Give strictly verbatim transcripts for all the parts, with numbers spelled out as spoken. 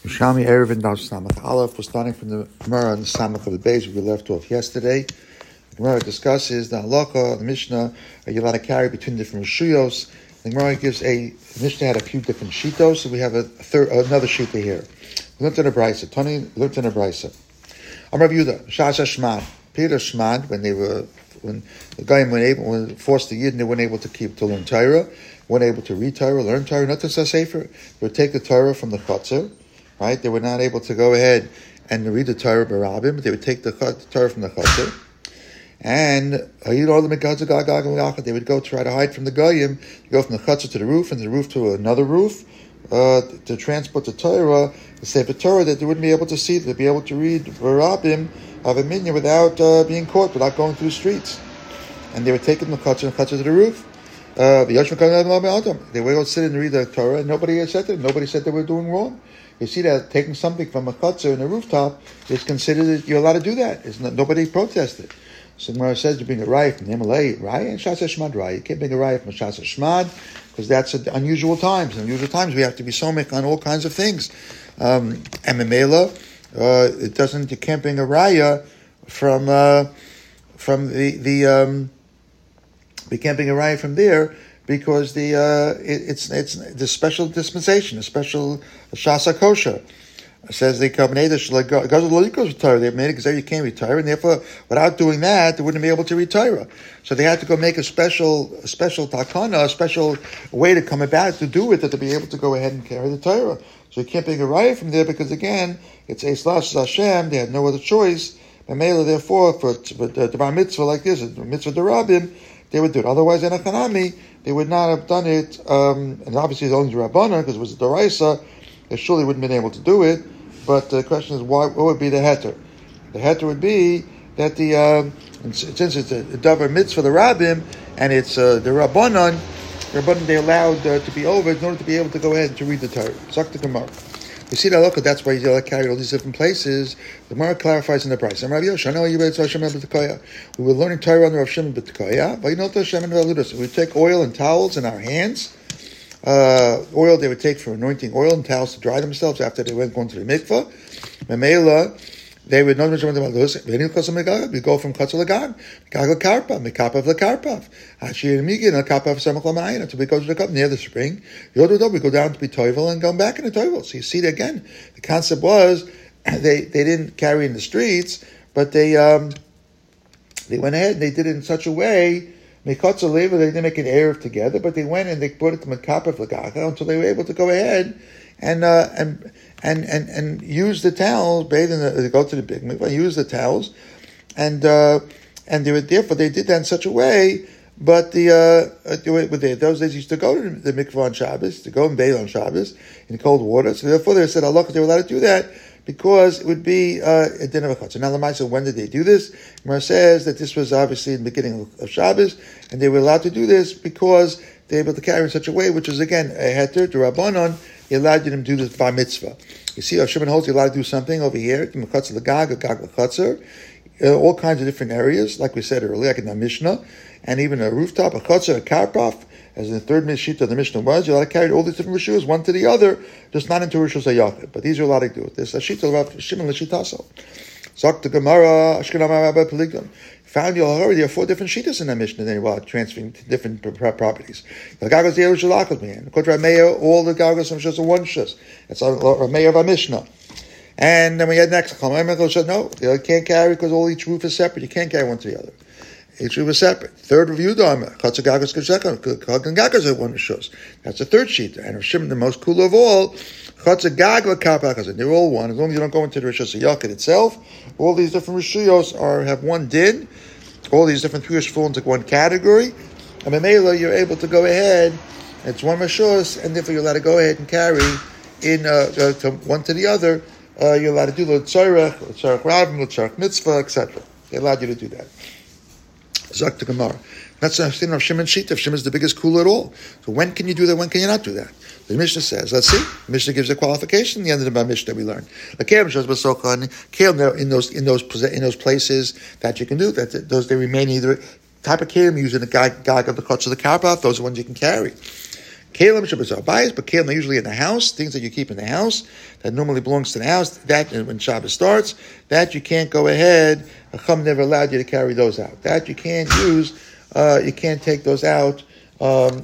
Shami Erevin Dal Samach Aleph. We're starting from the Gemara and the Samach of the base we left off yesterday. The Gemara discusses the halacha, the Mishnah. Are you allowed to carry between different rishuyos? The Gemara gives a the Mishnah had a few different shitos, so we have a third another shita here. We learned in a brisa. Tony learned in a brisa. Amar Yehuda Shasha Shmad Peter Shmad when they were when the guy were able when forced the yid and they weren't able to keep to learn Torah, weren't able to read Torah, learn Torah, nothing so safer. They would take the Torah from the chutzner. Right, they were not able to go ahead and read the Torah barabim. They would take the Torah from the chutzner, and they would go try to hide from the goyim. Go from the chutzner to the roof, and the roof to another roof uh, to transport the Torah, the Sefer Torah, that they wouldn't be able to see, to be able to read barabim of a minyan without uh, being caught, without going through the streets. And they would take them the chutzner, the chutzner to the roof. Uh, they would go sit and read the Torah, and nobody said that. Nobody said they were doing wrong. You see that taking something from a chutzner in a rooftop is considered, you're allowed to do that. It's not, nobody protested. So Gemara says you bring a raya from the Himalaya, raya and Shasa Shmad raya. You can't bring a raya from Shasa Shmad because that's unusual times. In unusual times we have to be somik on all kinds of things. Um, and Memela, uh, it doesn't. You can't bring a raya from uh, from the the. Um, we can't bring a raya from there. Because the uh, it, it's it's the special dispensation, a special shasa kosher. It says they come They made it because you can't retire, and therefore, without doing that, they wouldn't be able to retire. So they had to go make a special a special takana, a special way to come about to do it, that to be able to go ahead and carry the Torah. So you can't bring a raya from there because again, it's Eislash Hashem. They had no other choice. Mamela, therefore, for the bar mitzvah like this, a mitzvah derabim, they would do it. Otherwise, in a chanami, they would not have done it. Um, and obviously, it's only the Rabbana because it was a Doraisa. They surely wouldn't have been able to do it. But the question is, why? What would be the heter? The heter would be that the um, since it's a davar mitzvah, the rabbim, and it's uh, the Rabbanon, the Rabbanon they allowed uh, to be over in order to be able to go ahead and to read the Torah. Zok the Gemara. You see that look, that's why you got to carry all these different places. The Gemara clarifies in the price. We were learning Torah under Rav Shimon B'Tekoya. We would take oil and towels in our hands. Uh, oil they would take for anointing oil and towels to dry themselves after they went going to the mikvah. Memela, they would know we go from Chatzah Lagan, Gag Lakarpav, Mekapav Lakarpav, Hashir Migin, Lakapav Samach Lamayin, until we go to the cup near the spring. Yododo, we go down to be Toivel and go back in the Toivel. So you see that again. The concept was they, they didn't carry in the streets, but they um, they went ahead and they did it in such a way. Mekotza Leva, they didn't make an Erev together, but they went and they put it to Mekapav Lagacha until they were able to go ahead and uh, and and and and use the towels, bathe in the, they go to the big mikvah, use the towels, and uh, and they were therefore they did that in such a way. But the uh, they, those days used to go to the mikvah on Shabbos, to go and bathe on Shabbos in cold water. So therefore they said Allah, they were allowed to do that because it would be uh, a din of a chutzner. Now Lamaisa, when did they do this? Gemara says that this was obviously in the beginning of Shabbos, and they were allowed to do this because they were able to carry in such a way, which is again a heter to Rabbanon. He allowed you to do this by mitzvah. You see, Shimon holds you're allowed to do something over here, Mechatzer L'Gag, a Gag L'Chatzer, uh, all kinds of different areas, like we said earlier, like in the Mishnah, and even a rooftop, a Chatzer, a Karpaf, as in the third Mishnah of the Mishnah was, you're allowed to carry all these different rishus, one to the other, just not into Rishus HaYachid. But these are allowed to do it. There's a Shita of Shimon L'Shitaso. Zok the Gemara, Ashkenam Rabbi Peligdon. Found you already there are four different shitas in that Mishnah then while transferring to different properties. The Gagos the Yerushalachos man. According to Rameya, all the Gagos are just one shus. It's a Rameya of a Mishnah. And then we had next Chachamim said no, you can't carry because all each roof is separate. You can't carry one to the other. Each roof is separate. Third review dharma. Chatzah Gagos Kachekon. Chagan Gagos are one shus. That's the third sheet. And Shimon, the most cool of all, Chatzah Gag Karpachas. They're all one. As long as you don't go into the Rishus HaYachid itself, all these different rishuyos are have one din. All these different Purish fall into one category. And Memela, you're able to go ahead. It's one rishus, and therefore you're allowed to go ahead and carry in uh, uh, to one to the other. Uh, you're allowed to do l'tzarech, l'tzarech rabim, l'tzarech mitzvah, et cetera. They allowed you to do that. Zok the Gemara. That's the thing of Shimon Shita. Shimon is the biggest cool at all. So when can you do that? When can you not do that? The Mishnah says, let's see. The Mishnah gives a qualification. In the end of the Mishnah we learn. In those in those in those places that you can do that, those they remain either type of kelim using the gag of the clutch of the karpath. Those are ones you can carry. Kalim Shabbos Bayis, but Kalim are usually in the house, things that you keep in the house, that normally belongs to the house, that when Shabbos starts, that you can't go ahead, a Chum never allowed you to carry those out. That you can't use, uh, you can't take those out, um,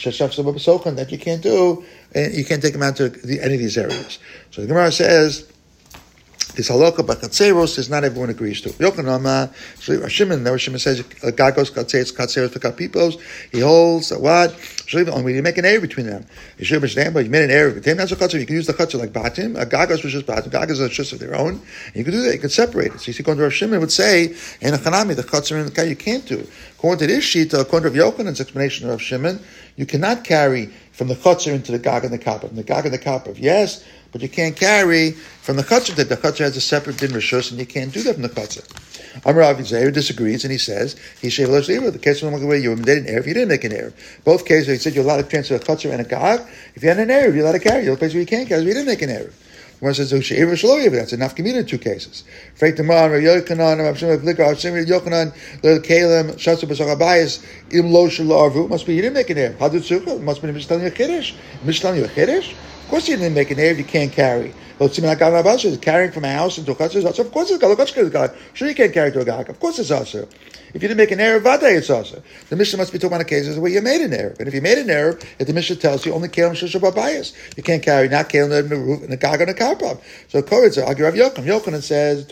that you can't do, and you can't take them out to the, any of these areas. So the Gemara says, this halakha by Katseros is not everyone agrees to. Yochanan, Shimon, now Shimon says, Gagos, Katseros, Katseros, Pekapipos. He holds that what? Only you make an area between them. You should understand, but you made an area between them. That's a Katser. You can use the Katser like Batim. A Gagos was just Batim. Gagos are just of their own. And you can do that. You can separate it. So you see, according to Rav Shimon would say, in a Chanami, the Katser and the Kai, you can't do. According to this sheet, according to Rav Yochanan's explanation of Rav Shimon, you cannot carry from the Katser into the Gag and the Kapav. From the Gag and the Kapav, yes, but you can't carry from the Chatzar that the Chatzar has a separate din rishus, and you can't do that from the Chatzar. Amar Avi Zeir disagrees, and he says, he said, the case when you made an Erev, you didn't make an Erev. Both cases, he said you're allowed to transfer a Chatzar and a Gag. If you had an Erev, you're allowed to carry. The place where you can't carry, you didn't make an Erev. One says, that's enough community in two cases. Freik the man, Yochanan, Yochanan, the Kalim, Shatsu B'Sagabayis, Im Lo Shalarvu, must be, you didn't make an Erev. How did Sukkah? Must be telling you a Kiddush. telling you a Kiddush? Of course you didn't make an Erev, you can't carry. Carrying from a house into a Chatzar, of course it's Gag. Sure you can't carry to a Gag. Of course it's also. If you didn't make an Erev, Vaday it's also. The Mishnah must be talking about cases where you made an Erev. And if you made an Erev, if the Mishnah tells you only Kalim Shusha Babayas, you can't carry, not Kalim in the roof, and the Gag on the Karpav. So Koritz, I'll Rav Yochanan. Yochanan says,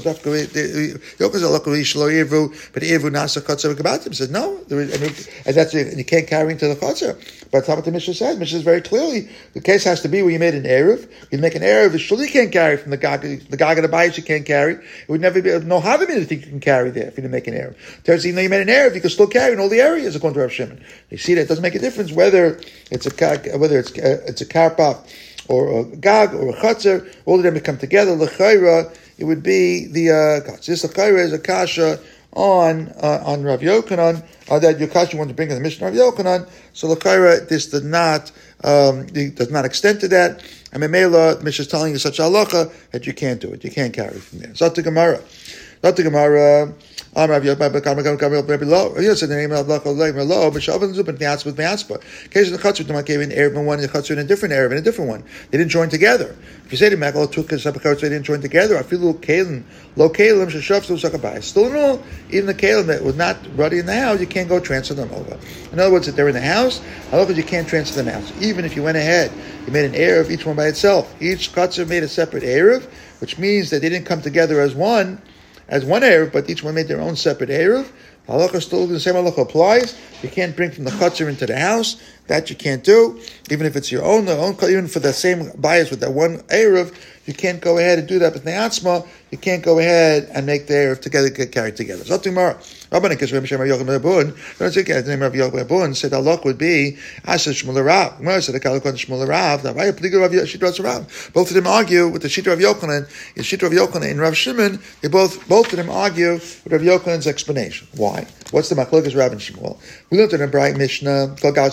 Yochanan Shlo Yevu, but Yevu Nasa Chatzar Gabatim. Says, no, there is, and that's it, you can't carry into the Chatzar. But that's what the Mishnah says. Mishnah says very clearly, the case has to be where you made an Erev. You make an Erev, the Shul you can't carry from the Gag, the Gag of the Bayis you can't carry. It would never be, no Havim to think you can carry there if you didn't make an Erev. Even though you made an Erev, you can still carry in all the areas according to Rav Shimon. You see that it doesn't make a difference whether it's a whether it's a, it's a karpach or a gag or a chatzar. All of them come together. L'chayra, it would be the uh, this l'chayra is a kasha on uh, on Rav Yochanan uh, that your kasha wanted to bring in the Mishnah of Yochanan. So l'chayra, this does not um, does not extend to that. And Memela, the Mishnah is telling you such a halacha that you can't do it. You can't carry from there. Zot the Gemara. Zot the Gemara. I'm Rav Yochanan. Yes, in the name of Allah, Lo, but Shavan Zubin Miatzah with Miatzah. Case of the Chatzar, Demak gave an Erev in one, and the Chatzar in a different Erev in a different one. They didn't join together. If you say to Makal took a separate Chatzar, they didn't join together. I feel little Kalim, Lo Kalim, Shashav Sakabai. Still in all, even the Kalim that was not ready in the house, you can't go transfer them over. In other words, if they're in the house, however, you can't transfer them out. Even if you went ahead, you made an Erev, each one by itself. Each Chatzar made a separate Erev, which means that they didn't come together as one. As one Erev, but each one made their own separate Erev. Halacha still the same halacha applies. You can't bring from the chutzner into the house. That you can't do. Even if it's your own, the own even for the same bias with that one Erev, you can't go ahead and do that with Ne'atzma. You can't go ahead and make the Erev together, get carried together. So tomorrow, Rabbanan Kishem Shem Rav Yochanan Bun, don't say the name of Rav Yochanan Bun, said halacha would be Asa Shmuel Rav. Gemara said the Kalakon Shmuel Rav. Now, why Pliga Rav Shitra Rav? Both of them argue with the Shitra of Yochanan. In Shitra of Yochanan and Rav Shimon, they both both of them argue with Rav Yochanan's explanation. Why? What's the Machlokas Rav and Shmuel? We learned in a bright Mishnah.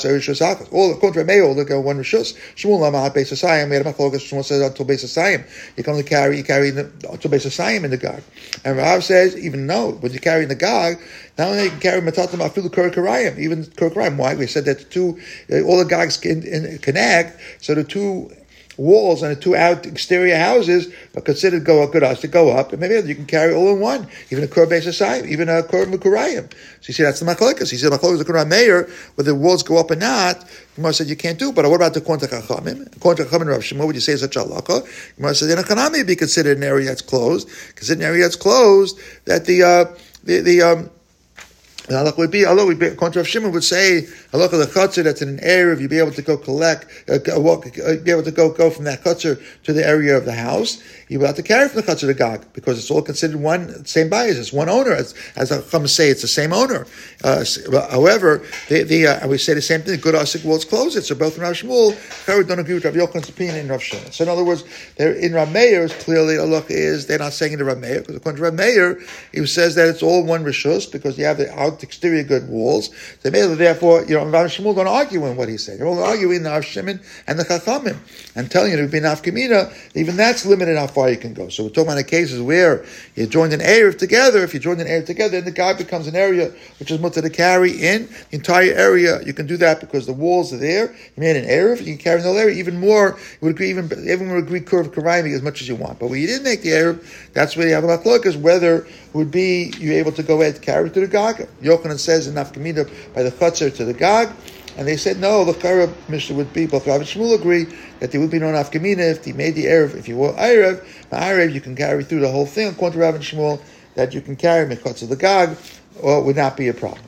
All according to Rav Meir, look at one Rishus. Shmuel Lama Beis Asayim. We had a Machlokas. Shmuel says until Beis Asayim. You can only carry you carry the, until Beis Asayim in the Gag. And Rav says even no, when you carry in the Gag, not only you can carry Matatam Afilu Kurkarayim, even Kurkarayim. Why? We said that the two, uh, all the Gags can in, connect, so the two walls and the two out exterior houses are considered go good us to go up, and maybe you can carry all in one, even a Kur Beis Asayim, even a Kur Mukurayim. So you see, that's the Machlokas. He said Machlokas the Kur Meir, whether the walls go up or not. Gemara said you can't do. But what about the Konta Chachamim? Konta Chachamim Rav Shimon, would you say such a halacha? Gemara said in a Kanami be considered an area that's closed. Considered an area that's closed that the uh, the the um. The halakha would be, although we according to Rav Shimon would say, halakha the chutzner that's in an area, you'd be able to go collect, uh, walk, uh, be able to go go from that chutzner to the area of the house. You'd be able to carry from the chutzner to Gag because it's all considered one same bias, it's one owner. As as the Chacham say, it's the same owner. Uh, however, the the uh, we say the same thing. Good asik walls close it. So both in Rav Shmuel, Chayyim don't agree with Rav Yochanan's opinion in Rav Shimon. So in other words, they're in Rav Meir's clearly halakha is they're not saying it to Rav Meir because according to Rav Meir, he says that it's all one rishus because you have the out. carved exterior good walls. So therefore, you know, Rav Shmuel don't argue in what he said. They're all arguing the Rav Shimon and the Chachamim and telling you to be nafkamina. Even that's limited how far you can go. So we're talking about the cases where you joined an Erev together. If you join an Erev together, then the guy becomes an area which is mutter to carry in the entire area. You can do that because the walls are there. You made an Erev, you can carry in the whole area. Even more, you would agree, even everyone would agree curve karayim as much as you want. But when you didn't make the Erev, that's where you have a machlok, is whether would be you able to go ahead and carry it to the Gag. Yochanan says in nafkamina by the chutzner to the Gag, and they said no. The Chara Mishnah would be, but Rav and Shmuel agree that there would be no nafkamina if he made the Erev. If you were Erev, the Erev you can carry through the whole thing. According to Rav and Shmuel, that you can carry mechutz to the Gag, or it would not be a problem.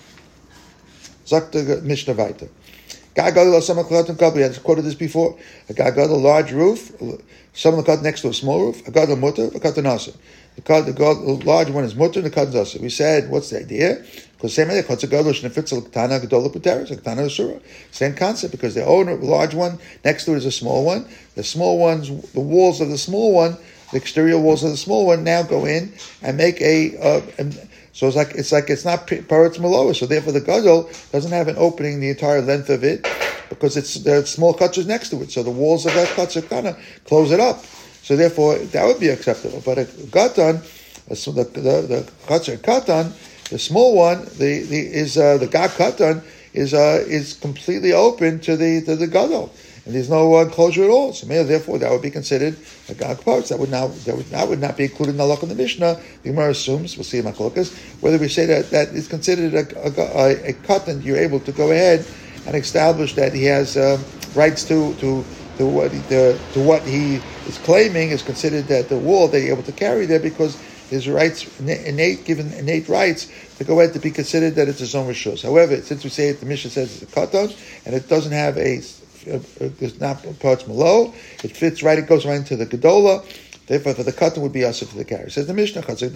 Zok the Mishnah Vayta. Gag gadol some klatan couple. We had quoted this before. A gag gadol, a large roof, some cut next to a small roof. A gadol mutter, a cut nasa. The cut, the large one is mutter, and the cut nasa. We said, what's the idea? Because same idea. Cut a gadol shnefitzel ktana gadola puteres, a ktana asura. Same concept, because the owner, the large one next to it is a small one. The small ones, the walls of the small one, the exterior walls of the small one now go in and make a. Uh, and, So it's like it's like it's not paretz maloa. So therefore, the gadol doesn't have an opening the entire length of it because it's there are small kutchers next to it. So the walls of that kutcher kind of close it up. So therefore, that would be acceptable. But a gatan, so the the the kutcher katan, the small one, the the is uh, the gag katan is uh, is completely open to the to the gadol. And there's no uh, closure at all. So therefore, that would be considered a gag parts. That would not that would, that would not be included in the halakha in the Mishnah. The Gemara assumes, we'll see in Machlokas, whether we say that that is considered a, a, a cut, and you're able to go ahead and establish that he has um, rights to to to what he, to, to what he is claiming is considered that the wall that you're able to carry there because his rights innate given innate rights to go ahead to be considered that it's his own rishus. However, since we say it, the Mishnah says it's a katan and it doesn't have a It's not parts malo. It fits right. It goes right into the gedola. Therefore, for the katan would be also for the carry. Says the Mishnah, to the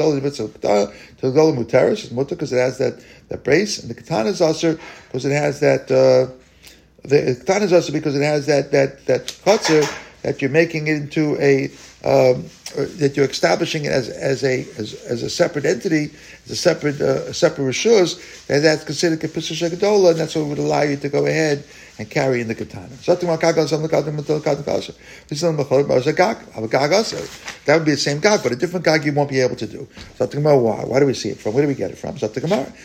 gedola muteris is mutter because it has that, that brace, and the katana is also because it has that. Uh, the katana is also because it has that that that chutzner that you're making it into a um, that you're establishing it as as a as, as a separate entity, as a separate uh, a separate rishus, and that's considered kapisa gedola, and that's what would allow you to go ahead and carry in the katana. That would be the same gag, but a different gag you won't be able to do. Why? Why do we see it from? Where do we get it from? What's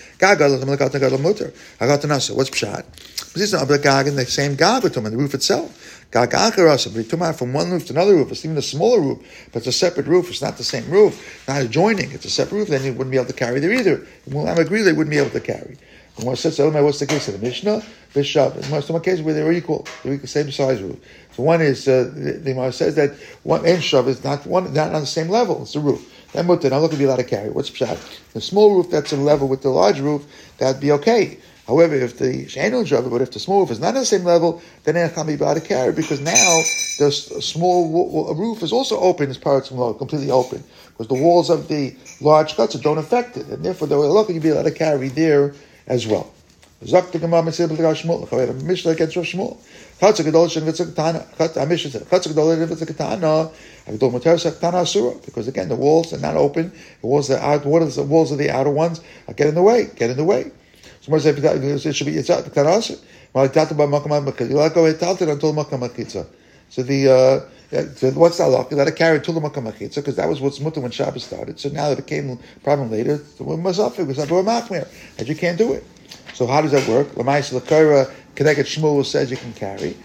pshat? This is not a gag in the same gag with them in the roof itself. Gag from one roof to another roof. It's even a smaller roof, but it's a separate roof. It's not the same roof. Not adjoining. It's a separate roof. Then you wouldn't be able to carry there either. I agree they wouldn't be able to carry. And one says, what's the case of the Mishnah? Bishop. In most of my cases where they're equal, they're equal, same size roof. So one is uh, the Gemara says that one end shav is not one not on the same level. It's the roof. Then mutter. Now look to be allowed to carry. What's pshat? The small roof that's in level with the large roof, that'd be okay. However, if the she'enu shav, but if the small roof is not on the same level, then it can't be allowed to carry because now the small roof is also open as parts of the completely open because the walls of the large guts don't affect it, and therefore the look you'd be allowed to carry there as well. Zok the Gemara Mitzvah Shmuel. However, Mishnah against Rav Shmuel. Chatz Gadol Shenvitzah Katana. Chatz Mishnah said Chatz Gadol Shenvitzah Katana. Gadol Muteres Katana Asura. Because again, the walls are not open. The walls are out. What is the walls of the outer ones? Are get in the way. Get in the way. Someone said it should be it's out Katana Asura. Well, Tata Ba Makam Makitza. You let go ahead Talta until Makam Makitza. So the uh, so what's that law? You let it carry till the Makam Makitza because that was what's mutter when Shabbos started. So now that it became a problem later, the Mazafik was not a Machmir, and you can't do it. So how does that work? Lamais l'kara connected Shmuel says you can carry.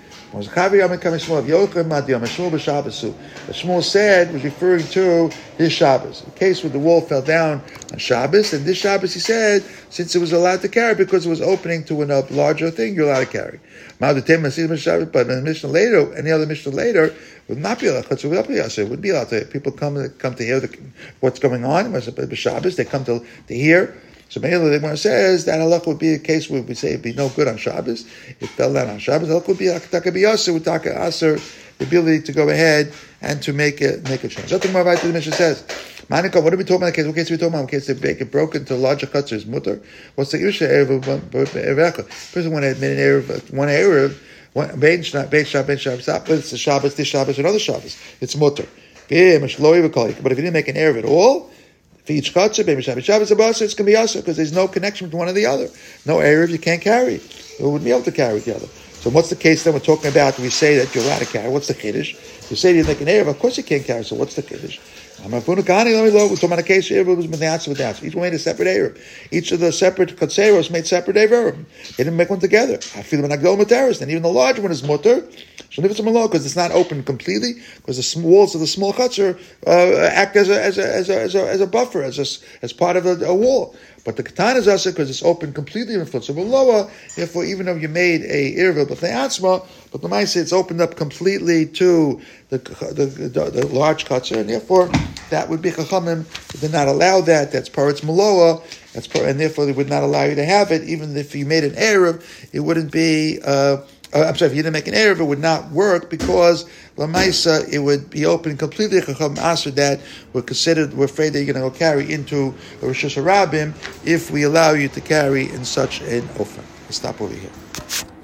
Shmuel said was referring to his Shabbos. The case where the wall fell down on Shabbos, and this Shabbos he said, since it was allowed to carry because it was opening to a larger thing, you're allowed to carry. But in the Mishnah later, any other Mishnah later, would not be allowed. It would be allowed to. People come come to hear the, what's going on. Shabbos, they come to to hear. So mainly the Gemara says that halakha would be a case where we say it'd be no good on Shabbos. It fell down on Shabbos. Halakha would be like taka biyasa with taka aser, the ability to go ahead and to make it make a change. That's what the Gemara Mishnah says. Manika, what are we talking about? What case are we talking about? In case they make it broken to larger cuts is mutter. What's the irsha erev of erecha? Person when it made an erev, one erev, one bein shna bein shab bein shab stop. But it's the Shabbos, this Shabbos, another Shabbos. It's mutter. But if you didn't make an erev at all. For each chatzah, Bein Shabbos Shabbos Abasa, it's going to be also because there's no connection between one or the other. No Erev you can't carry. You wouldn't be able to carry the other. So what's the case then we're talking about? We say that you're allowed to carry. What's the Kiddush? You say you're like an Erev, of course you can't carry. So what's the Kiddush? I'm a Funukani, let me look. We're talking about a case here, it was with the answer with the answer. Each one made a separate Erev. Each of the separate Katseros made separate Erev. They didn't make one together. I feel when I go Materis, and even the large one is Mutter. So leave it to Malo because it's not open completely, because the small walls of the small Chatzar uh, act as a, as a, as a, as a, as a buffer, as a, as part of a, a wall. But the Katan is also because it's open completely in front of the lower. Therefore, even though you made a Irva, but the Atzma, but the Maisa, it's opened up completely to the the, the, the large Chatzar, and therefore that would be Chachamim did not allow that. That's Paritz Maloa. That's par, and therefore they would not allow you to have it. Even if you made an Erev, it wouldn't be. Uh, Uh, I'm sorry, if you didn't make an Erev, it would not work because Lamaisa, it would be open completely. Chacham answered that we're considered, we're afraid that you're going to go carry into Rosh Hashanah if we allow you to carry in such an ofen. Let's stop over here.